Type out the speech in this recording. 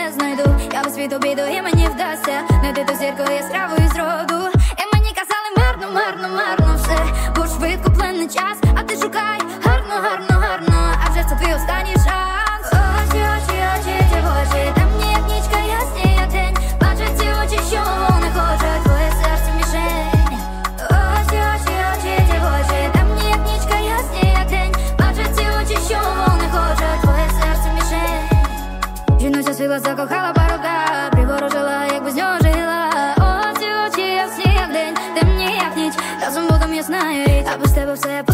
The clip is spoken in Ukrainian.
не знайду. Я без світу біду і мені вдасться знайти ту зірку яскраву із роду. І мені казали марно, марно, марно все, бо швидко плине час, а ти шукай гарно, гарно, гарно, а вже це твій останній шанс. Очі, очі, очі, ті очі, темні як нічка, ясні як день. Бачать ці очі, що вони хочуть, твоє серце мішень. Очі, очі, очі, ті очі, темні як нічка, ясні як день. Бачать ці очі, що вони хочуть, твоє серце мішень. Жіноча світла закохала парубка, приворожила, як без нього жила. Очі, очі, ясні як день, темні як ніч, разом будем ясна річ, а без тебе все